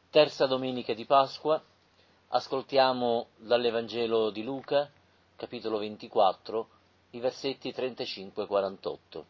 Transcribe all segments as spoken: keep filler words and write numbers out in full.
Terza domenica di Pasqua, ascoltiamo dall'Evangelo di Luca, capitolo ventiquattro, i versetti trentacinque quarantotto.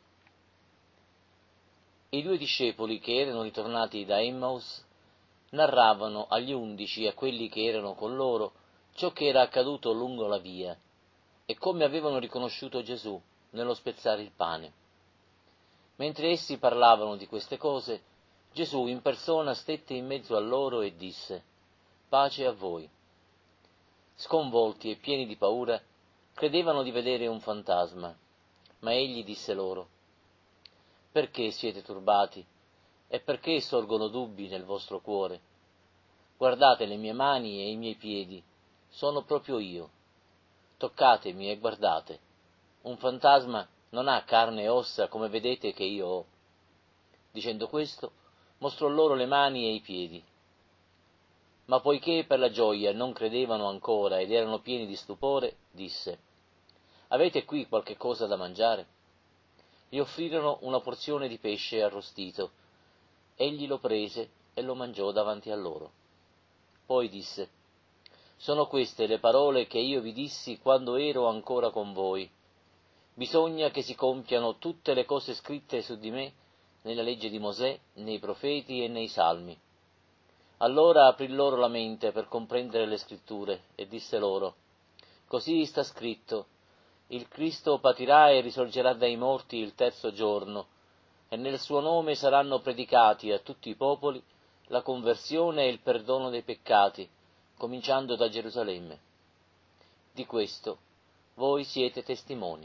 I due discepoli che erano ritornati da Emmaus narravano agli undici e a quelli che erano con loro ciò che era accaduto lungo la via e come avevano riconosciuto Gesù nello spezzare il pane. Mentre essi parlavano di queste cose, Gesù in persona stette in mezzo a loro e disse: «Pace a voi». Sconvolti e pieni di paura, credevano di vedere un fantasma, ma egli disse loro: «Perché siete turbati? E perché sorgono dubbi nel vostro cuore? Guardate le mie mani e i miei piedi, sono proprio io. Toccatemi e guardate. Un fantasma non ha carne e ossa come vedete che io ho». Dicendo questo, mostrò loro le mani e i piedi. Ma poiché per la gioia non credevano ancora ed erano pieni di stupore, disse: «Avete qui qualche cosa da mangiare?» Gli offrirono una porzione di pesce arrostito. Egli lo prese e lo mangiò davanti a loro. Poi disse: «Sono queste le parole che io vi dissi quando ero ancora con voi. Bisogna che si compiano tutte le cose scritte su di me nella legge di Mosè, nei profeti e nei salmi». Allora aprì loro la mente per comprendere le scritture e disse loro: «Così sta scritto: il Cristo patirà e risorgerà dai morti il terzo giorno, e nel suo nome saranno predicati a tutti i popoli la conversione e il perdono dei peccati, cominciando da Gerusalemme. Di questo voi siete testimoni».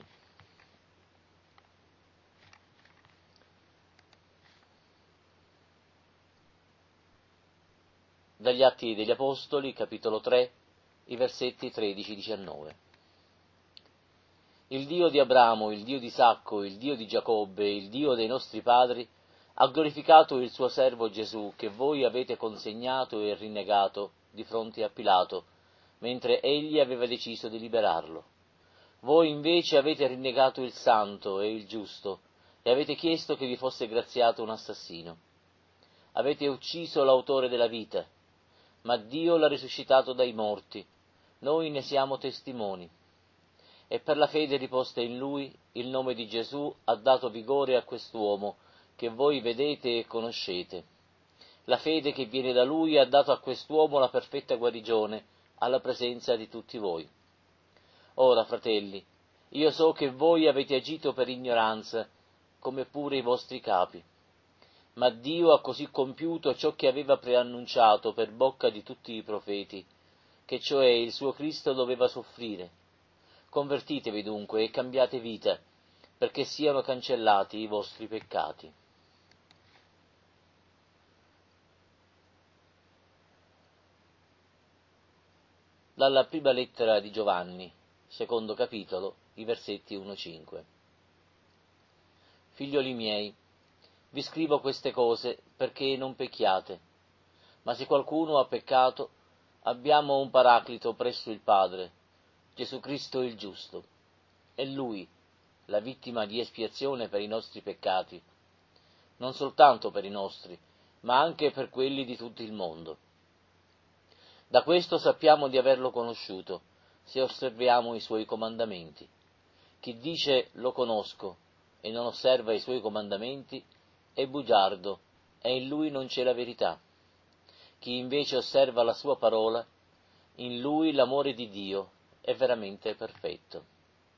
Dagli Atti degli Apostoli, capitolo tre, i versetti tredici diciannove. Il Dio di Abramo, il Dio di Isacco, il Dio di Giacobbe, il Dio dei nostri padri, ha glorificato il suo servo Gesù, che voi avete consegnato e rinnegato di fronte a Pilato, mentre egli aveva deciso di liberarlo. Voi invece avete rinnegato il Santo e il Giusto, e avete chiesto che vi fosse graziato un assassino. Avete ucciso l'autore della vita, ma Dio l'ha risuscitato dai morti. Noi ne siamo testimoni. E per la fede riposta in Lui, il nome di Gesù ha dato vigore a quest'uomo, che voi vedete e conoscete. La fede che viene da Lui ha dato a quest'uomo la perfetta guarigione, alla presenza di tutti voi. Ora, fratelli, io so che voi avete agito per ignoranza, come pure i vostri capi. Ma Dio ha così compiuto ciò che aveva preannunciato per bocca di tutti i profeti, che cioè il suo Cristo doveva soffrire. Convertitevi dunque e cambiate vita, perché siano cancellati i vostri peccati. Dalla prima lettera di Giovanni, secondo capitolo, i versetti uno cinque. Figlioli miei, vi scrivo queste cose perché non pecchiate, ma se qualcuno ha peccato, abbiamo un paraclito presso il Padre, Gesù Cristo il giusto. È Lui, la vittima di espiazione per i nostri peccati, non soltanto per i nostri, ma anche per quelli di tutto il mondo. Da questo sappiamo di averlo conosciuto, se osserviamo i suoi comandamenti. Chi dice lo conosco e non osserva i suoi comandamenti è bugiardo, e in lui non c'è la verità. Chi invece osserva la sua parola, in lui l'amore di Dio è veramente perfetto.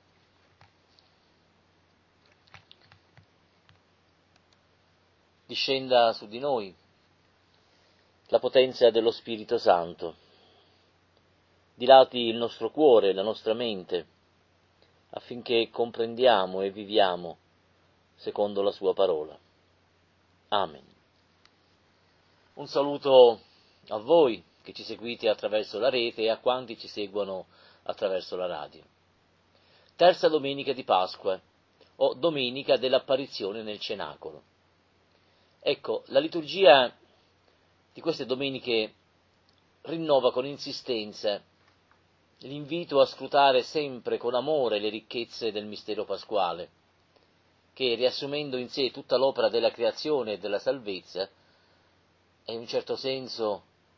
Discenda su di noi la potenza dello Spirito Santo, dilati il nostro cuore, la nostra mente, affinché comprendiamo e viviamo secondo la sua parola. Amen. Un saluto a voi che ci seguite attraverso la rete e a quanti ci seguono attraverso la radio. Terza domenica di Pasqua, o domenica dell'apparizione nel cenacolo. Ecco, la liturgia di queste domeniche rinnova con insistenza l'invito a scrutare sempre con amore le ricchezze del mistero pasquale, che, riassumendo in sé tutta l'opera della creazione e della salvezza, è in un certo senso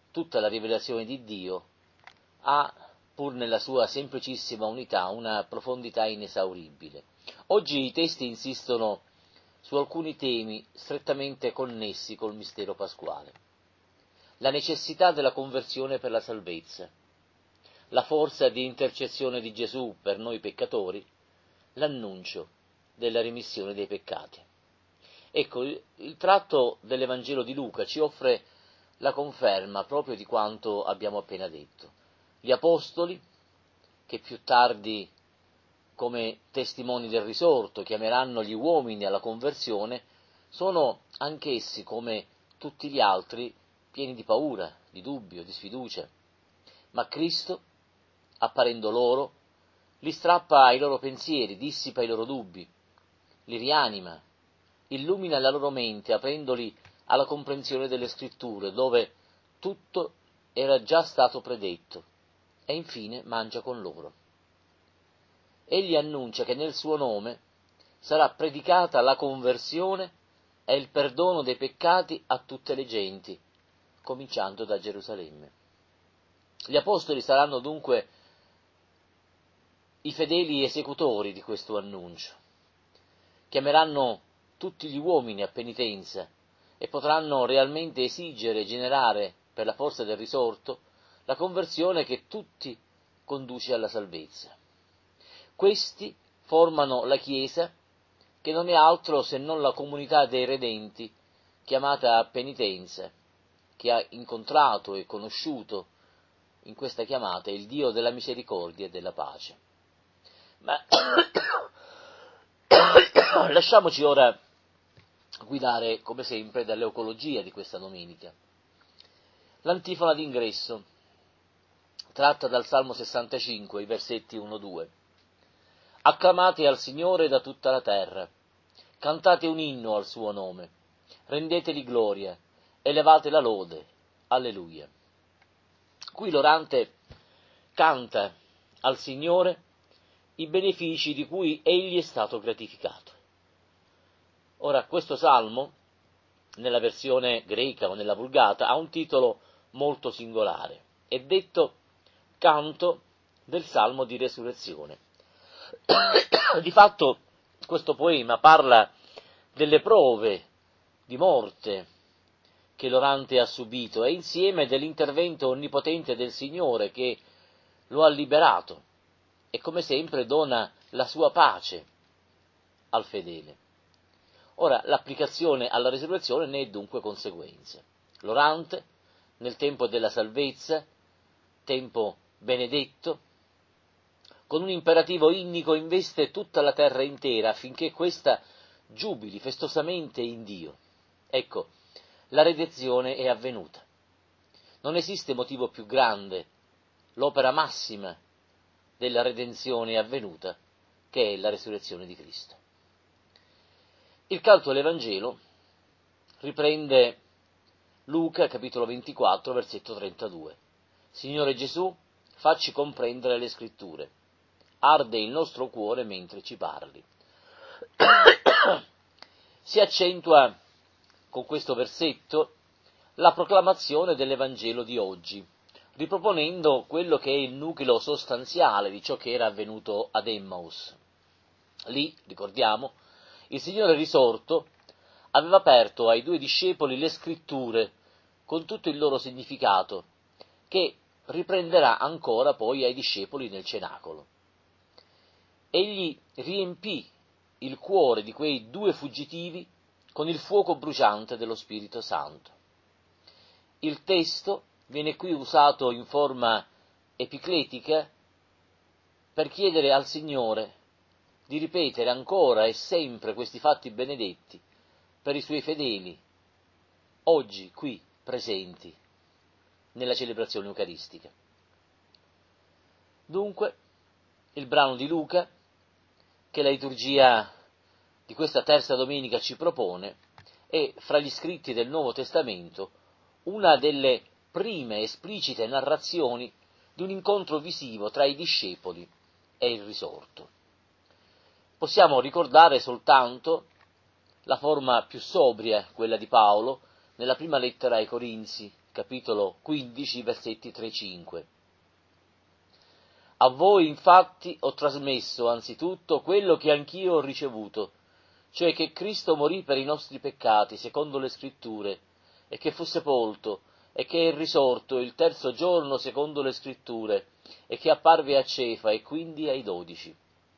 tutta la rivelazione di Dio ha, pur nella sua semplicissima unità, una profondità inesauribile. Oggi i testi insistono su alcuni temi strettamente connessi col mistero pasquale. La necessità della conversione per la salvezza, la forza di intercessione di Gesù per noi peccatori, l'annuncio della remissione dei peccati. Ecco, il, il tratto dell'Evangelo di Luca ci offre la conferma proprio di quanto abbiamo appena detto. Gli apostoli, che più tardi, come testimoni del risorto, chiameranno gli uomini alla conversione, sono anch'essi, come tutti gli altri, pieni di paura, di dubbio, di sfiducia. Ma Cristo, apparendo loro, li strappa ai loro pensieri, dissipa i loro dubbi, li rianima, illumina la loro mente, aprendoli alla comprensione delle Scritture, dove tutto era già stato predetto, e infine mangia con loro. Egli annuncia che nel suo nome sarà predicata la conversione e il perdono dei peccati a tutte le genti, cominciando da Gerusalemme. Gli apostoli saranno dunque i fedeli esecutori di questo annuncio. Chiameranno tutti gli uomini a penitenza e potranno realmente esigere e generare, per la forza del risorto, la conversione che tutti conduce alla salvezza. Questi formano la Chiesa, che non è altro se non la comunità dei redenti, chiamata a penitenza, che ha incontrato e conosciuto in questa chiamata il Dio della misericordia e della pace. Ma lasciamoci ora guidare, come sempre, dall'eocologia di questa domenica. L'antifona d'ingresso, tratta dal Salmo sessantacinque, i versetti uno due. Acclamate al Signore da tutta la terra, cantate un inno al suo nome, rendetegli gloria, elevate la lode. Alleluia. Qui l'orante canta al Signore i benefici di cui egli è stato gratificato. Ora, questo salmo, nella versione greca o nella Vulgata, ha un titolo molto singolare. È detto canto del salmo di resurrezione. Di fatto, questo poema parla delle prove di morte che l'orante ha subito e insieme dell'intervento onnipotente del Signore che lo ha liberato e come sempre dona la sua pace al fedele. Ora, l'applicazione alla resurrezione ne è dunque conseguenza. L'orante, nel tempo della salvezza, tempo benedetto, con un imperativo innico investe tutta la terra intera affinché questa giubili festosamente in Dio. Ecco, la redenzione è avvenuta. Non esiste motivo più grande, l'opera massima della redenzione è avvenuta, che è la resurrezione di Cristo. Il canto all'Evangelo riprende Luca, capitolo ventiquattro, versetto trentadue. Signore Gesù, facci comprendere le Scritture. Arde il nostro cuore mentre ci parli. Si accentua con questo versetto la proclamazione dell'Evangelo di oggi, riproponendo quello che è il nucleo sostanziale di ciò che era avvenuto ad Emmaus. Lì, ricordiamo, il Signore risorto aveva aperto ai due discepoli le Scritture con tutto il loro significato, che riprenderà ancora poi ai discepoli nel cenacolo. Egli riempì il cuore di quei due fuggitivi con il fuoco bruciante dello Spirito Santo. Il testo viene qui usato in forma epicletica per chiedere al Signore di ripetere ancora e sempre questi fatti benedetti per i suoi fedeli, oggi qui presenti nella celebrazione eucaristica. Dunque, il brano di Luca, che la liturgia di questa terza domenica ci propone, è, fra gli scritti del Nuovo Testamento, una delle prime esplicite narrazioni di un incontro visivo tra i discepoli e il risorto. Possiamo ricordare soltanto la forma più sobria, quella di Paolo, nella prima lettera ai Corinzi, capitolo quindici, versetti tre cinque. A voi infatti ho trasmesso anzitutto quello che anch'io ho ricevuto, cioè che Cristo morì per i nostri peccati, secondo le Scritture, e che fu sepolto, e che è risorto il terzo giorno, secondo le Scritture, e che apparve a Cefa e quindi ai dodici.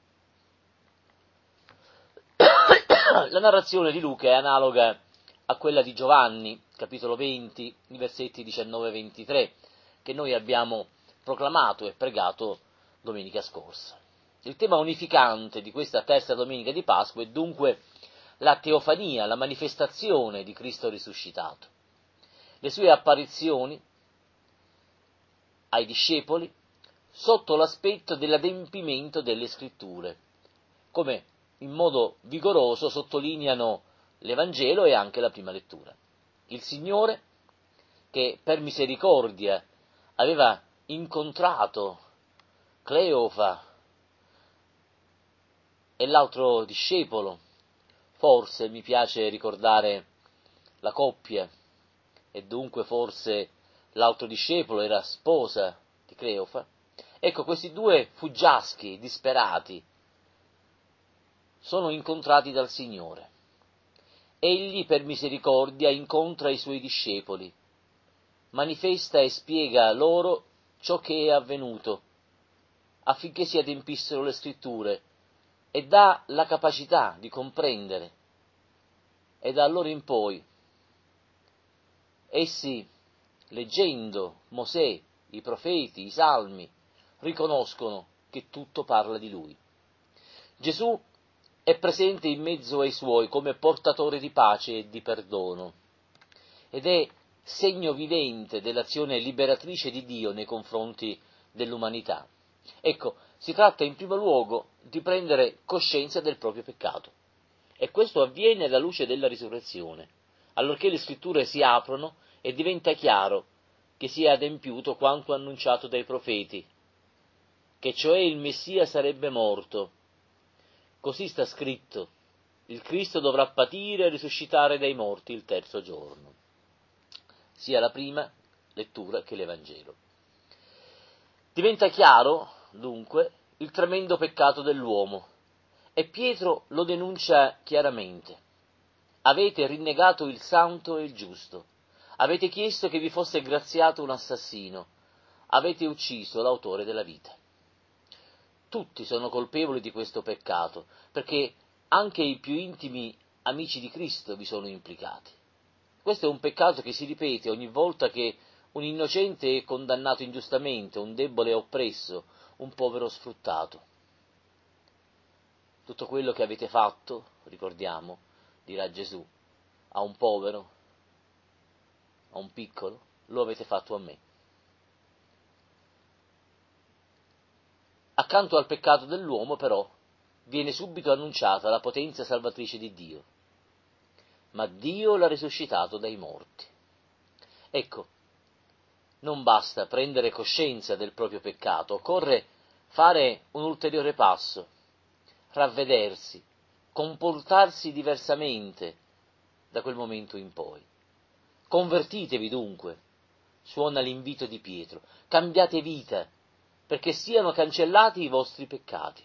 La narrazione di Luca è analoga a quella di Giovanni, capitolo venti, i versetti diciannove e ventitré, che noi abbiamo proclamato e pregato domenica scorsa. Il tema unificante di questa terza domenica di Pasqua è dunque la teofania, la manifestazione di Cristo risuscitato. Le sue apparizioni ai discepoli sotto l'aspetto dell'adempimento delle Scritture, come in modo vigoroso sottolineano l'Evangelo e anche la prima lettura. Il Signore, che per misericordia aveva incontrato Cleofa e l'altro discepolo, forse mi piace ricordare la coppia, e dunque forse l'altro discepolo era sposa di Cleofa, ecco, questi due fuggiaschi disperati sono incontrati dal Signore. Egli per misericordia incontra i suoi discepoli, manifesta e spiega loro ciò che è avvenuto, affinché si adempissero le Scritture, e dà la capacità di comprendere. E da allora in poi essi, leggendo Mosè, i profeti, i salmi, riconoscono che tutto parla di lui. Gesù è presente in mezzo ai suoi come portatore di pace e di perdono, ed è segno vivente dell'azione liberatrice di Dio nei confronti dell'umanità. Ecco, si tratta in primo luogo di prendere coscienza del proprio peccato, e questo avviene alla luce della risurrezione, allorché le Scritture si aprono e diventa chiaro che si è adempiuto quanto annunciato dai profeti, che cioè il Messia sarebbe morto. Così sta scritto: il Cristo dovrà patire e risuscitare dai morti il terzo giorno. Sia la prima lettura che l'Evangelo. Diventa chiaro, dunque, il tremendo peccato dell'uomo, e Pietro lo denuncia chiaramente. Avete rinnegato il santo e il giusto, avete chiesto che vi fosse graziato un assassino, avete ucciso l'autore della vita. Tutti sono colpevoli di questo peccato, perché anche i più intimi amici di Cristo vi sono implicati. Questo è un peccato che si ripete ogni volta che un innocente è condannato ingiustamente, un debole è oppresso, un povero sfruttato. Tutto quello che avete fatto, ricordiamo, dirà Gesù, a un povero, a un piccolo, lo avete fatto a me. Accanto al peccato dell'uomo, però, viene subito annunciata la potenza salvatrice di Dio. Ma Dio l'ha risuscitato dai morti. Ecco, non basta prendere coscienza del proprio peccato, occorre fare un ulteriore passo, ravvedersi, comportarsi diversamente da quel momento in poi. Convertitevi dunque, suona l'invito di Pietro, cambiate vita, perché siano cancellati i vostri peccati.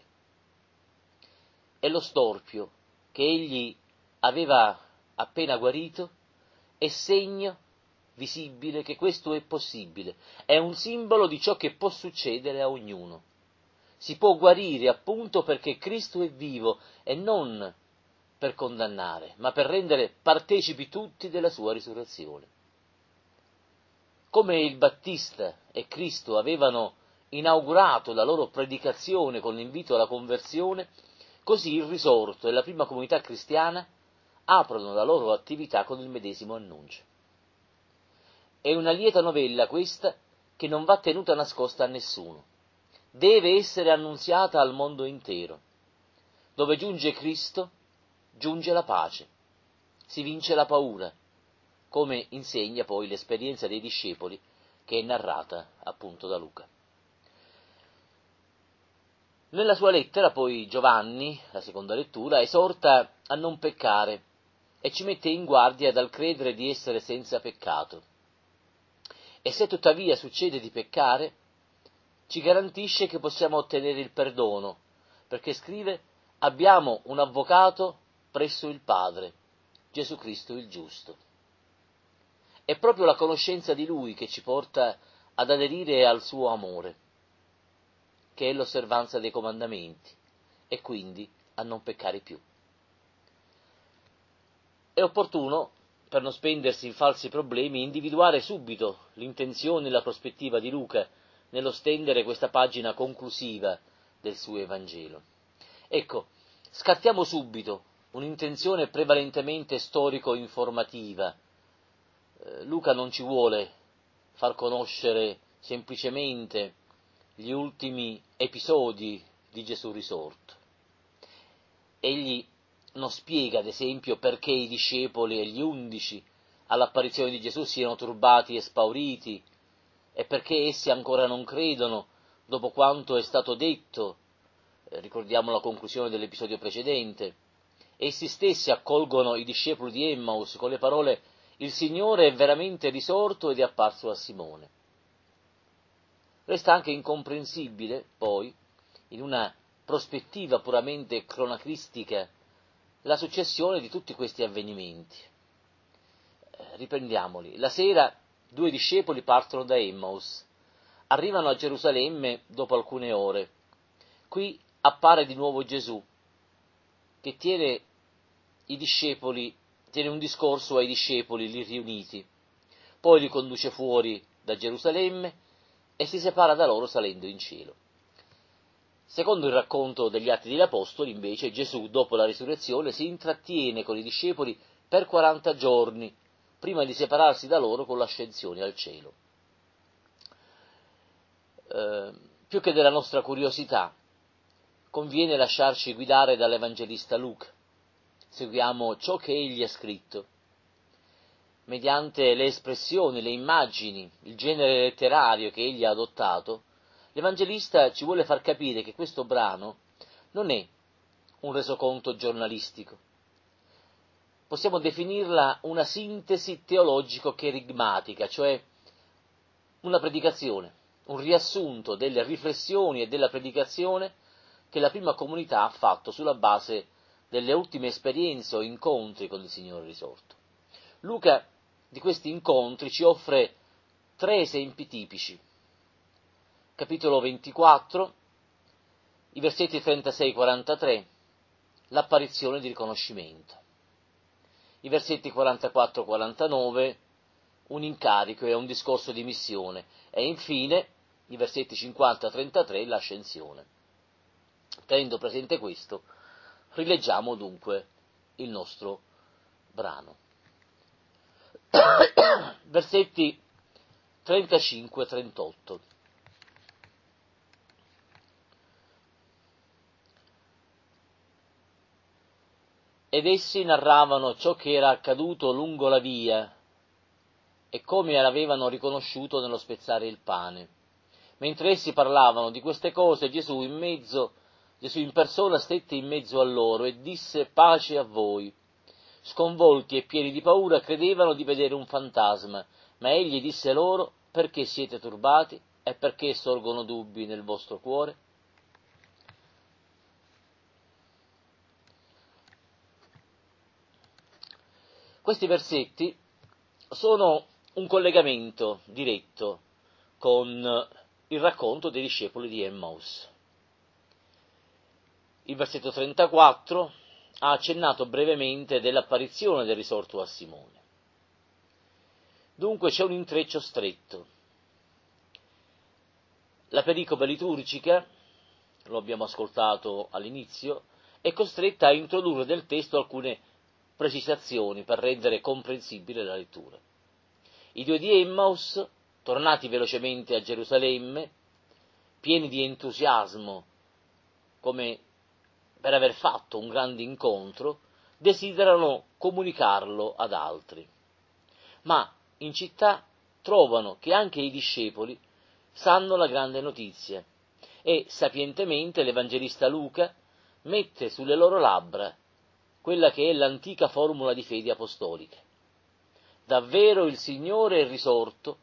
E lo storpio che egli aveva appena guarito è segno visibile che questo è possibile, è un simbolo di ciò che può succedere a ognuno. Si può guarire appunto perché Cristo è vivo, e non per condannare, ma per rendere partecipi tutti della sua risurrezione. Come il Battista e Cristo avevano inaugurato la loro predicazione con l'invito alla conversione, così il risorto e la prima comunità cristiana aprono la loro attività con il medesimo annuncio. È una lieta novella questa, che non va tenuta nascosta a nessuno. Deve essere annunziata al mondo intero. Dove giunge Cristo, giunge la pace, si vince la paura, come insegna poi l'esperienza dei discepoli, che è narrata appunto da Luca. Nella sua lettera poi Giovanni, la seconda lettura, esorta a non peccare e ci mette in guardia dal credere di essere senza peccato. e se tuttavia succede di peccare, ci garantisce che possiamo ottenere il perdono, perché scrive: abbiamo un avvocato presso il Padre, Gesù Cristo il giusto. È proprio la conoscenza di Lui che ci porta ad aderire al suo amore, che è l'osservanza dei comandamenti, e quindi a non peccare più. È opportuno, per non spendersi in falsi problemi, individuare subito l'intenzione e la prospettiva di Luca nello stendere questa pagina conclusiva del suo Evangelo. Ecco, scattiamo subito un'intenzione prevalentemente storico-informativa. Eh, Luca non ci vuole far conoscere semplicemente gli ultimi episodi di Gesù risorto. Egli non spiega, ad esempio, perché i discepoli e gli undici all'apparizione di Gesù siano turbati e spauriti, e perché essi ancora non credono dopo quanto è stato detto. Eh, ricordiamo la conclusione dell'episodio precedente. Essi stessi accolgono i discepoli di Emmaus con le parole: il Signore è veramente risorto ed è apparso a Simone. Resta anche incomprensibile, poi, in una prospettiva puramente cronacristica, la successione di tutti questi avvenimenti. Eh, riprendiamoli. La sera due discepoli partono da Emmaus, arrivano a Gerusalemme dopo alcune ore. Qui appare di nuovo Gesù, che tiene i discepoli, tiene un discorso ai discepoli lì riuniti, poi li conduce fuori da Gerusalemme e si separa da loro salendo in cielo. Secondo il racconto degli Atti degli Apostoli, invece, Gesù, dopo la risurrezione, si intrattiene con i discepoli per quaranta giorni, prima di separarsi da loro con l'ascensione al cielo. Eh, più che della nostra curiosità, conviene lasciarci guidare dall'Evangelista Luca. Seguiamo ciò che egli ha scritto. Mediante le espressioni, le immagini, il genere letterario che egli ha adottato, l'Evangelista ci vuole far capire che questo brano non è un resoconto giornalistico. Possiamo definirla una sintesi teologico-cherigmatica, cioè una predicazione, un riassunto delle riflessioni e della predicazione che la prima comunità ha fatto sulla base delle ultime esperienze o incontri con il Signore risorto. Luca di questi incontri ci offre tre esempi tipici. Capitolo ventiquattro, i versetti trentasei quarantatré, l'apparizione di riconoscimento. I versetti quarantaquattro quarantanove, un incarico e un discorso di missione. E infine, i versetti cinquanta trentatré, l'ascensione. Tenendo presente questo, rileggiamo dunque il nostro brano. Versetti trentacinque trentotto. Ed essi narravano ciò che era accaduto lungo la via e come l'avevano riconosciuto nello spezzare il pane. Mentre essi parlavano di queste cose, Gesù in mezzo, Gesù in persona stette in mezzo a loro e disse: pace a voi. Sconvolti e pieni di paura credevano di vedere un fantasma, ma egli disse loro: perché siete turbati e perché sorgono dubbi nel vostro cuore? Questi versetti sono un collegamento diretto con il racconto dei discepoli di Emmaus. Il versetto trentaquattro ha accennato brevemente dell'apparizione del risorto a Simone. Dunque c'è un intreccio stretto. La pericope liturgica, lo abbiamo ascoltato all'inizio, è costretta a introdurre nel testo alcune precisazioni per rendere comprensibile la lettura. I due di Emmaus, tornati velocemente a Gerusalemme, pieni di entusiasmo, come per aver fatto un grande incontro, desiderano comunicarlo ad altri. Ma in città trovano che anche i discepoli sanno la grande notizia e sapientemente l'Evangelista Luca mette sulle loro labbra quella che è l'antica formula di fede apostolica. Davvero il Signore è risorto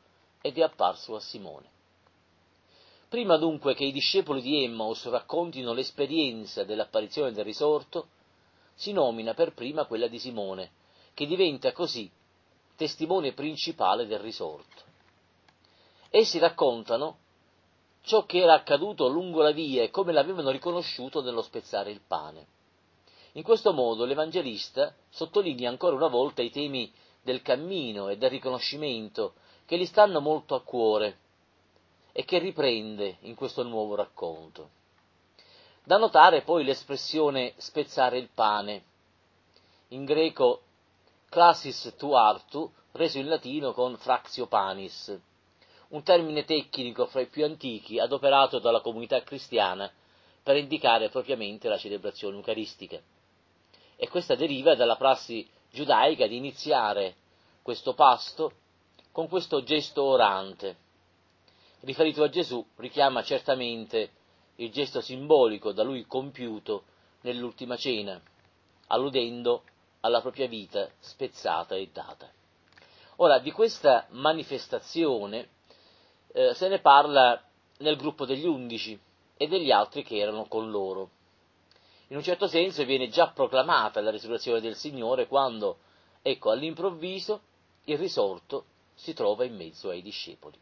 ed è apparso a Simone. Prima dunque che i discepoli di Emmaus raccontino l'esperienza dell'apparizione del risorto, si nomina per prima quella di Simone, che diventa così testimone principale del risorto. Essi raccontano ciò che era accaduto lungo la via e come l'avevano riconosciuto nello spezzare il pane. In questo modo l'Evangelista sottolinea ancora una volta i temi del cammino e del riconoscimento che gli stanno molto a cuore e che riprende in questo nuovo racconto. Da notare poi l'espressione spezzare il pane, in greco classis tu artu, reso in latino con fractio panis, un termine tecnico fra i più antichi adoperato dalla comunità cristiana per indicare propriamente la celebrazione eucaristica. E questa deriva dalla prassi giudaica di iniziare questo pasto con questo gesto orante. Riferito a Gesù, richiama certamente il gesto simbolico da lui compiuto nell'ultima cena, alludendo alla propria vita spezzata e data. Ora, di questa manifestazione eh, se ne parla nel gruppo degli undici e degli altri che erano con loro. In un certo senso viene già proclamata la risurrezione del Signore quando, ecco, all'improvviso il risorto si trova in mezzo ai discepoli.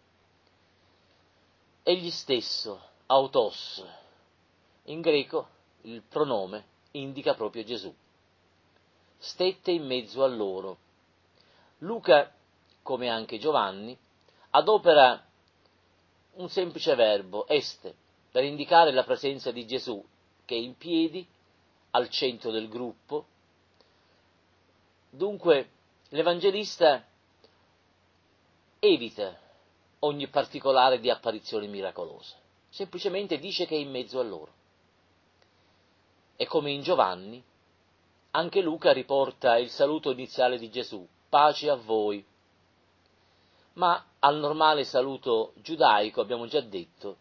Egli stesso, autos, in greco il pronome indica proprio Gesù, stette in mezzo a loro. Luca, come anche Giovanni, adopera un semplice verbo, este, per indicare la presenza di Gesù, che è in piedi, al centro del gruppo. Dunque, l'Evangelista evita ogni particolare di apparizione miracolosa, semplicemente dice che è in mezzo a loro. E come in Giovanni, anche Luca riporta il saluto iniziale di Gesù, pace a voi. Ma al normale saluto giudaico, abbiamo già detto,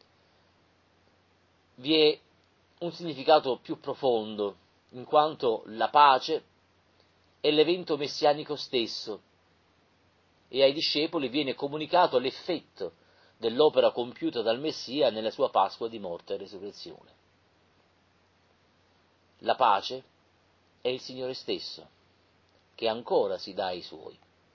vi è un significato più profondo, in quanto la pace è l'evento messianico stesso, e ai discepoli viene comunicato l'effetto dell'opera compiuta dal Messia nella sua Pasqua di morte e resurrezione. La pace è il Signore stesso, che ancora si dà ai Suoi.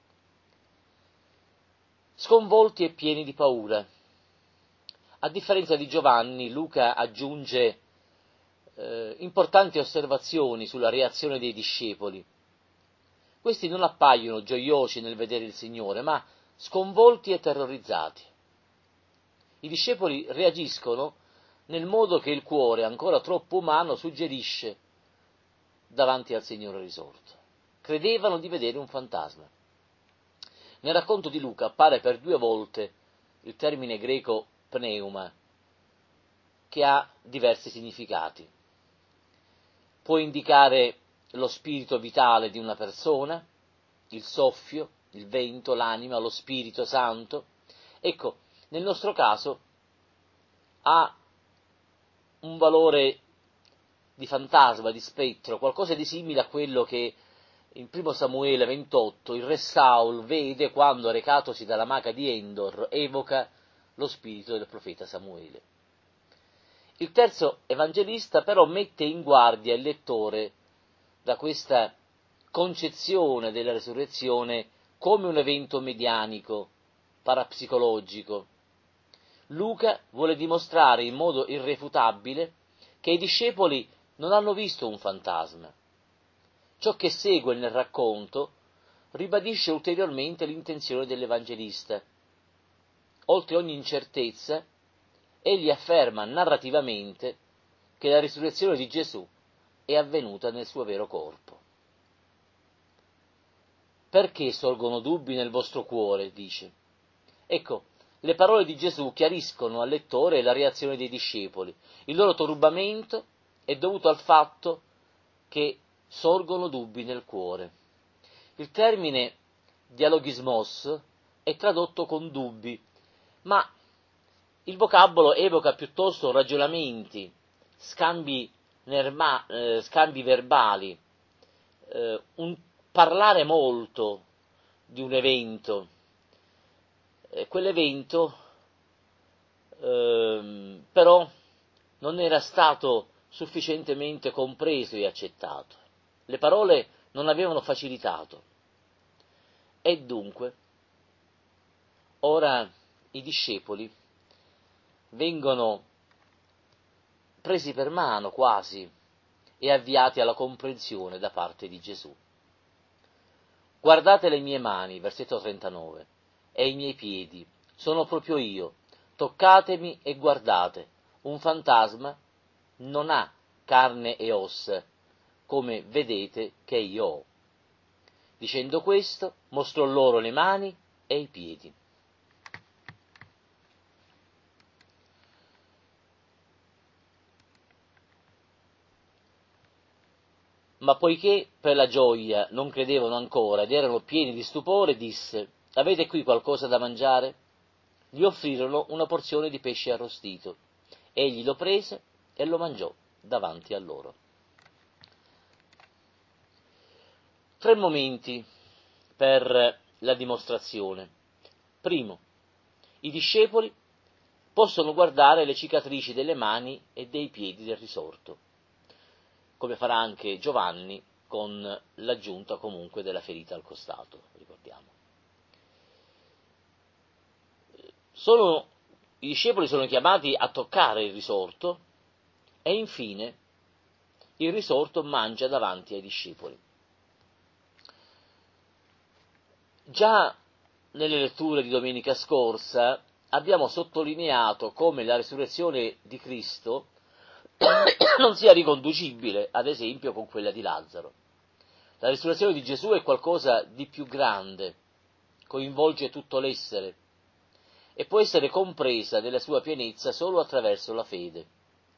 Sconvolti e pieni di paura. A differenza di Giovanni, Luca aggiunge eh, importanti osservazioni sulla reazione dei discepoli. Questi non appaiono gioiosi nel vedere il Signore, ma sconvolti e terrorizzati. I discepoli reagiscono nel modo che il cuore, ancora troppo umano, suggerisce davanti al Signore risorto. Credevano di vedere un fantasma. Nel racconto di Luca appare per due volte il termine greco pneuma, che ha diversi significati. Può indicare lo spirito vitale di una persona, il soffio, il vento, l'anima, lo Spirito Santo. Ecco, nel nostro caso ha un valore di fantasma, di spettro, qualcosa di simile a quello che in primo Samuele ventotto il re Saul vede quando, recatosi dalla maca di Endor, evoca lo spirito del profeta Samuele. Il terzo evangelista però mette in guardia il lettore da questa concezione della resurrezione come un evento medianico, parapsicologico. Luca vuole dimostrare in modo irrefutabile che i discepoli non hanno visto un fantasma. Ciò che segue nel racconto ribadisce ulteriormente l'intenzione dell'Evangelista. Oltre ogni incertezza, egli afferma narrativamente che la risurrezione di Gesù è avvenuta nel suo vero corpo. Perché sorgono dubbi nel vostro cuore? Dice. Ecco, le parole di Gesù chiariscono al lettore la reazione dei discepoli. Il loro turbamento è dovuto al fatto che sorgono dubbi nel cuore. Il termine dialogismos è tradotto con dubbi, ma il vocabolo evoca piuttosto ragionamenti, scambi, nerma, eh, scambi verbali, eh, un parlare molto di un evento. eh, quell'evento eh, però non era stato sufficientemente compreso e accettato. Le parole non avevano facilitato. E dunque, ora i discepoli vengono presi per mano quasi e avviati alla comprensione da parte di Gesù. Guardate le mie mani, versetto trentanove, e i miei piedi, sono proprio io, toccatemi e guardate, un fantasma non ha carne e ossa, come vedete che io ho. Dicendo questo, mostrò loro le mani e i piedi. Ma poiché per la gioia non credevano ancora ed erano pieni di stupore, disse: avete qui qualcosa da mangiare? Gli offrirono una porzione di pesce arrostito. Egli lo prese e lo mangiò davanti a loro. Tre momenti per la dimostrazione. Primo, i discepoli possono guardare le cicatrici delle mani e dei piedi del risorto, come farà anche Giovanni con l'aggiunta comunque della ferita al costato, ricordiamo. Sono, i discepoli sono chiamati a toccare il risorto e infine il risorto mangia davanti ai discepoli. Già nelle letture di domenica scorsa abbiamo sottolineato come la risurrezione di Cristo non sia riconducibile, ad esempio, con quella di Lazzaro. La risurrezione di Gesù è qualcosa di più grande, coinvolge tutto l'essere e può essere compresa nella sua pienezza solo attraverso la fede.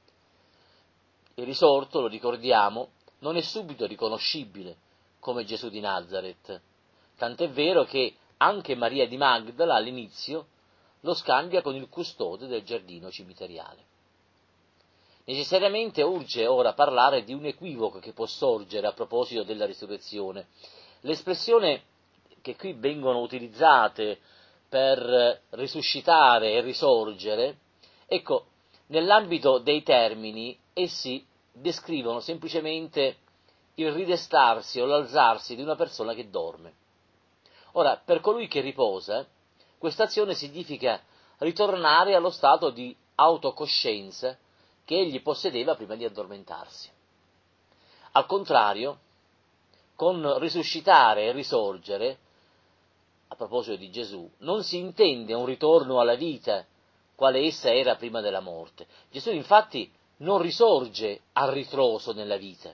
Il risorto, lo ricordiamo, non è subito riconoscibile come Gesù di Nazaret, tant'è vero che anche Maria di Magdala all'inizio lo scambia con il custode del giardino cimiteriale. Necessariamente urge ora parlare di un equivoco che può sorgere a proposito della risurrezione. L'espressione che qui vengono utilizzate per risuscitare e risorgere, ecco, nell'ambito dei termini, essi descrivono semplicemente il ridestarsi o l'alzarsi di una persona che dorme. Ora, per colui che riposa, questa azione significa ritornare allo stato di autocoscienza che egli possedeva prima di addormentarsi. Al contrario, con risuscitare e risorgere, a proposito di Gesù, non si intende un ritorno alla vita, quale essa era prima della morte. Gesù infatti non risorge a ritroso nella vita.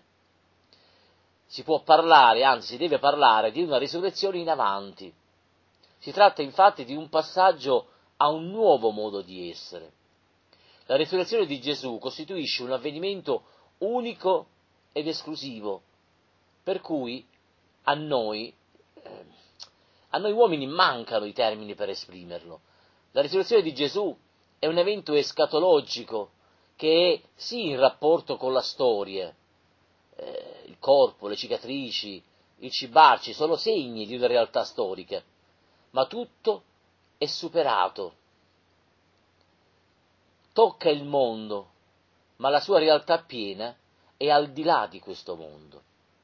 Si può parlare, anzi si deve parlare, di una risurrezione in avanti. Si tratta infatti di un passaggio a un nuovo modo di essere. La risurrezione di Gesù costituisce un avvenimento unico ed esclusivo, per cui a noi, eh, a noi uomini mancano i termini per esprimerlo. La risurrezione di Gesù è un evento escatologico che è sì in rapporto con la storia, eh, il corpo, le cicatrici, il cibarci sono segni di una realtà storica, ma tutto è superato. Tocca il mondo, ma la sua realtà piena è al di là di questo mondo.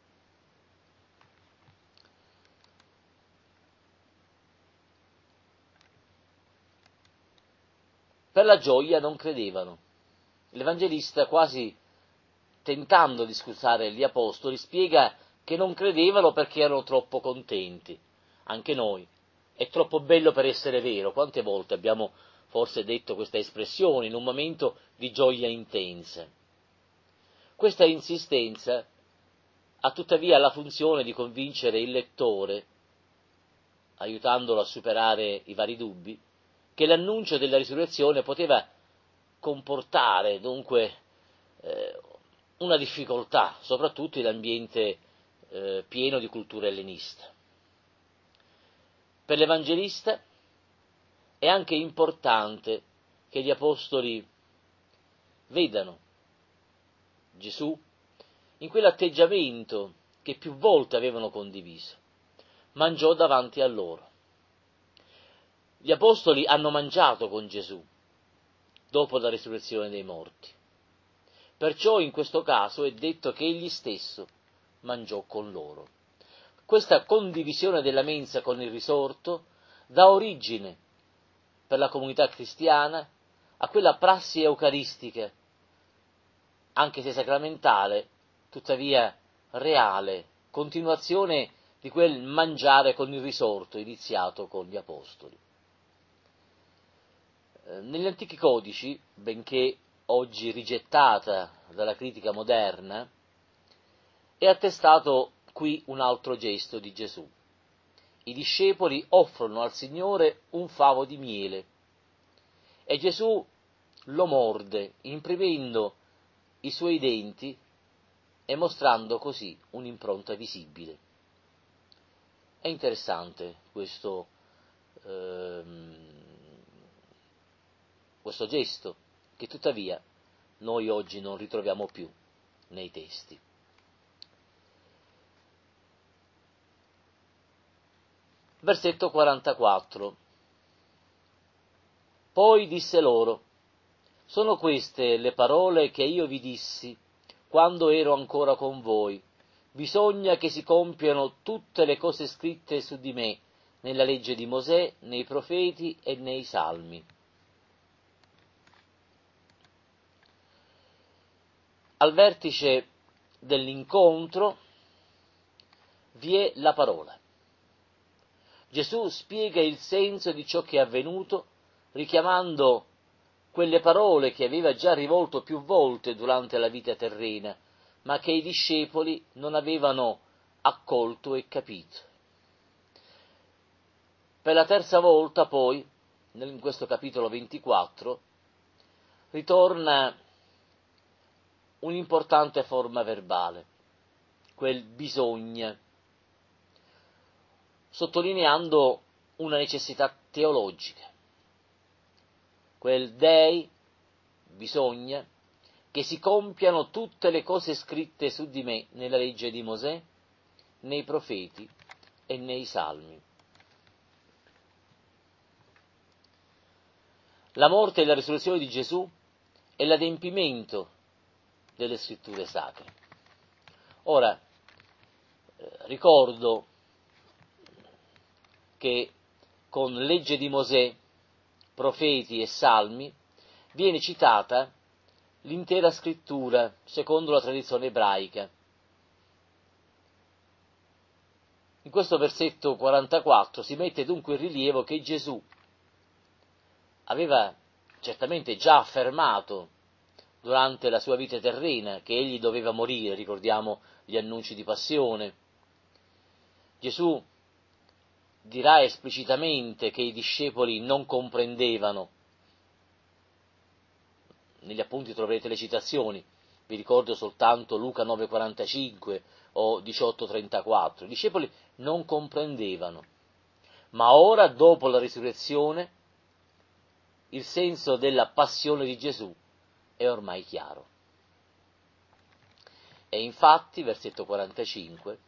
Per la gioia non credevano. L'Evangelista, quasi tentando di scusare gli apostoli, spiega che non credevano perché erano troppo contenti. Anche noi. È troppo bello per essere vero. Quante volte abbiamo forse detto questa espressione in un momento di gioia intensa? Questa insistenza ha tuttavia la funzione di convincere il lettore, aiutandolo a superare i vari dubbi, che l'annuncio della risurrezione poteva comportare dunque eh, una difficoltà, soprattutto in ambiente eh, pieno di cultura ellenista. Per l'Evangelista è anche importante che gli apostoli vedano Gesù in quell'atteggiamento che più volte avevano condiviso. Mangiò davanti a loro. gli apostoli hanno mangiato con Gesù dopo la risurrezione dei morti. Perciò in questo caso è detto che egli stesso mangiò con loro. Questa condivisione della mensa con il risorto dà origine per la comunità cristiana a quella prassi eucaristica, anche se sacramentale, tuttavia reale, continuazione di quel mangiare con il risorto iniziato con gli apostoli. Negli antichi codici, benché oggi rigettata dalla critica moderna, è attestato qui un altro gesto di Gesù. I discepoli offrono al Signore un favo di miele e Gesù lo morde, imprimendo i suoi denti e mostrando così un'impronta visibile. È interessante questo, ehm, questo gesto, che tuttavia noi oggi non ritroviamo più nei testi. Versetto quarantaquattro. Poi disse loro: sono queste le parole che io vi dissi quando ero ancora con voi. Bisogna che si compiano tutte le cose scritte su di me nella legge di Mosè, nei profeti e nei salmi. Al vertice dell'incontro vi è la parola. Gesù spiega il senso di ciò che è avvenuto, richiamando quelle parole che aveva già rivolto più volte durante la vita terrena, ma che i discepoli non avevano accolto e capito. Per la terza volta poi, in questo capitolo ventiquattro, ritorna un'importante forma verbale, quel bisogna, sottolineando una necessità teologica, quel dei, bisogna, che si compiano tutte le cose scritte su di me nella legge di Mosè, nei profeti e nei salmi. La morte e la risurrezione di Gesù è l'adempimento delle scritture sacre. Ora, eh, ricordo che con legge di Mosè, profeti e salmi viene citata l'intera scrittura secondo la tradizione ebraica. In questo versetto quarantaquattro si mette dunque in rilievo che Gesù aveva certamente già affermato durante la sua vita terrena che egli doveva morire, ricordiamo gli annunci di passione. Gesù dirà esplicitamente che i discepoli non comprendevano. Negli appunti troverete le citazioni, vi ricordo soltanto Luca nove quarantacinque o diciotto trentaquattro. I discepoli non comprendevano, ma ora, dopo la risurrezione, il senso della passione di Gesù è ormai chiaro. E infatti, versetto quarantacinque,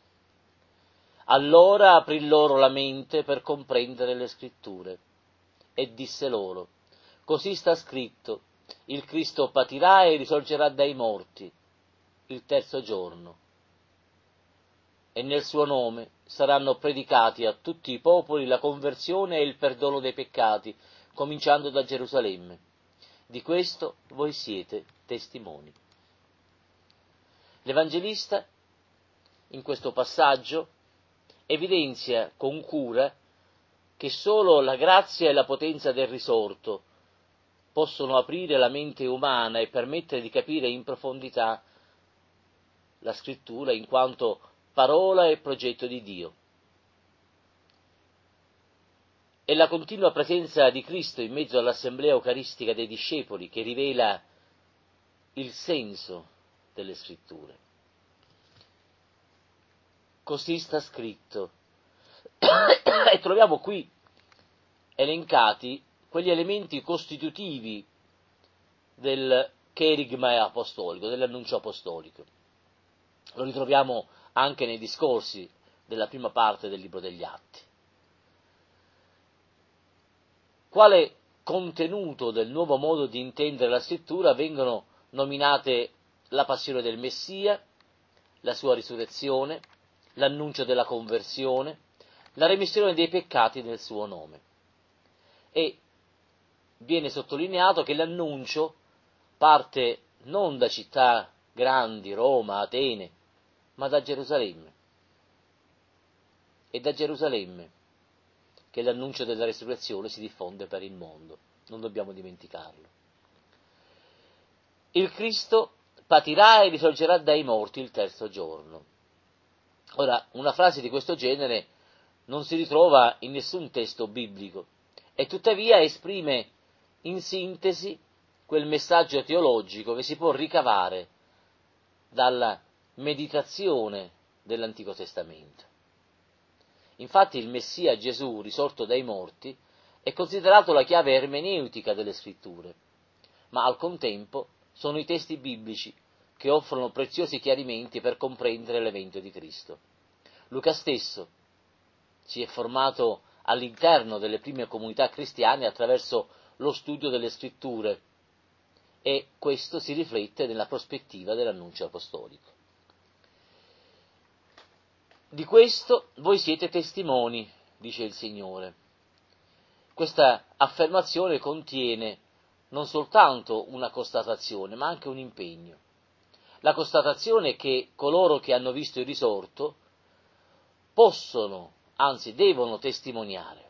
allora aprì loro la mente per comprendere le scritture e disse loro: così sta scritto, il Cristo patirà e risorgerà dai morti il terzo giorno, e nel suo nome saranno predicati a tutti i popoli la conversione e il perdono dei peccati, cominciando da Gerusalemme. Di questo voi siete testimoni. L'Evangelista, in questo passaggio, evidenzia con cura che solo la grazia e la potenza del risorto possono aprire la mente umana e permettere di capire in profondità la scrittura in quanto parola e progetto di Dio. È la continua presenza di Cristo in mezzo all'assemblea eucaristica dei discepoli che rivela il senso delle scritture. Così sta scritto. E troviamo qui elencati quegli elementi costitutivi del cherigma apostolico, dell'annuncio apostolico. Lo ritroviamo anche nei discorsi della prima parte del Libro degli Atti. quale contenuto del nuovo modo di intendere la scrittura vengono nominate la passione del Messia, la sua risurrezione, l'annuncio della conversione, la remissione dei peccati nel suo nome. E viene sottolineato che l'annuncio parte non da città grandi, Roma, Atene, ma da Gerusalemme. È da Gerusalemme che l'annuncio della resurrezione si diffonde per il mondo, non dobbiamo dimenticarlo. Il Cristo patirà e risorgerà dai morti il terzo giorno. Ora, una frase di questo genere non si ritrova in nessun testo biblico e tuttavia esprime in sintesi quel messaggio teologico che si può ricavare dalla meditazione dell'Antico Testamento. Infatti il Messia Gesù, risorto dai morti, è considerato la chiave ermeneutica delle Scritture, ma al contempo sono i testi biblici che offrono preziosi chiarimenti per comprendere l'evento di Cristo. Luca stesso si è formato all'interno delle prime comunità cristiane attraverso lo studio delle Scritture e questo si riflette nella prospettiva dell'annuncio apostolico. Di questo voi siete testimoni, dice il Signore. Questa affermazione contiene non soltanto una constatazione, ma anche un impegno. La constatazione è che coloro che hanno visto il risorto possono, anzi devono testimoniare.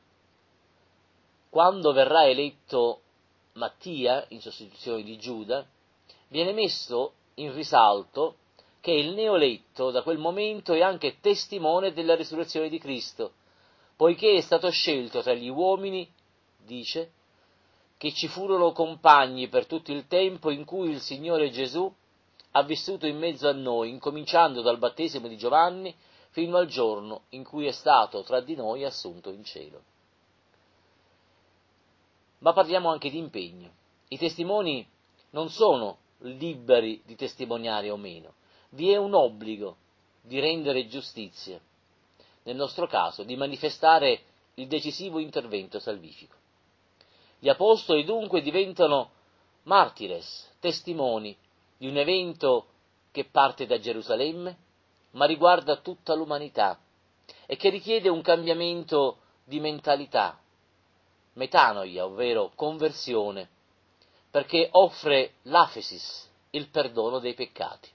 Quando verrà eletto Mattia, in sostituzione di Giuda, viene messo in risalto che il neoeletto da quel momento è anche testimone della risurrezione di Cristo, poiché è stato scelto tra gli uomini, dice, che ci furono compagni per tutto il tempo in cui il Signore Gesù ha vissuto in mezzo a noi, incominciando dal battesimo di Giovanni fino al giorno in cui è stato tra di noi assunto in cielo. Ma parliamo anche di impegno. I testimoni non sono liberi di testimoniare o meno, vi è un obbligo di rendere giustizia, nel nostro caso di manifestare il decisivo intervento salvifico. Gli apostoli dunque diventano martires, testimoni di un evento che parte da Gerusalemme, ma riguarda tutta l'umanità e che richiede un cambiamento di mentalità, metanoia, ovvero conversione, perché offre l'afesis, il perdono dei peccati.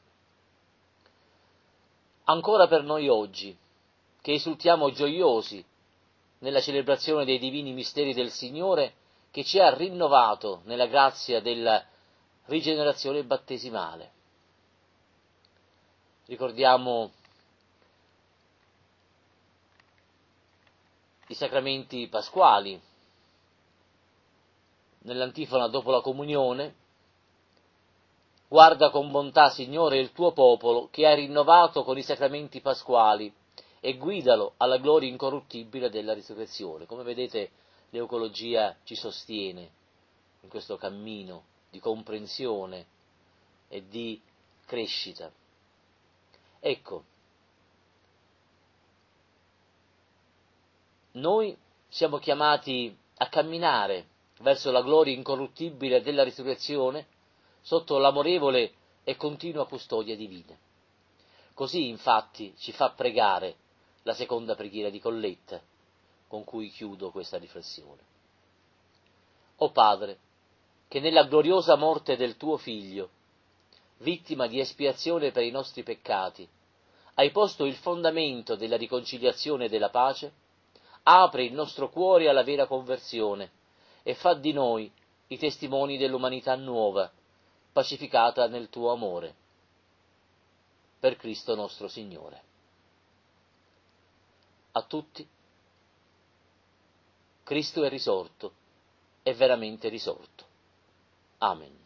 Ancora per noi oggi, che esultiamo gioiosi nella celebrazione dei divini misteri del Signore, che ci ha rinnovato nella grazia della rigenerazione battesimale. Ricordiamo i sacramenti pasquali. Nell'antifona dopo la comunione: guarda con bontà, Signore, il tuo popolo, che hai rinnovato con i sacramenti pasquali, e guidalo alla gloria incorruttibile della risurrezione. Come vedete, l'Eucologia ci sostiene in questo cammino di comprensione e di crescita. Ecco, noi siamo chiamati a camminare verso la gloria incorruttibile della risurrezione sotto l'amorevole e continua custodia divina. Così, infatti, ci fa pregare la seconda preghiera di Colletta, con cui chiudo questa riflessione. O Padre, che nella gloriosa morte del tuo Figlio, vittima di espiazione per i nostri peccati, hai posto il fondamento della riconciliazione e della pace, apri il nostro cuore alla vera conversione e fa di noi i testimoni dell'umanità nuova, pacificata nel tuo amore. Per Cristo nostro Signore. A tutti, Cristo è risorto, è veramente risorto. Amen.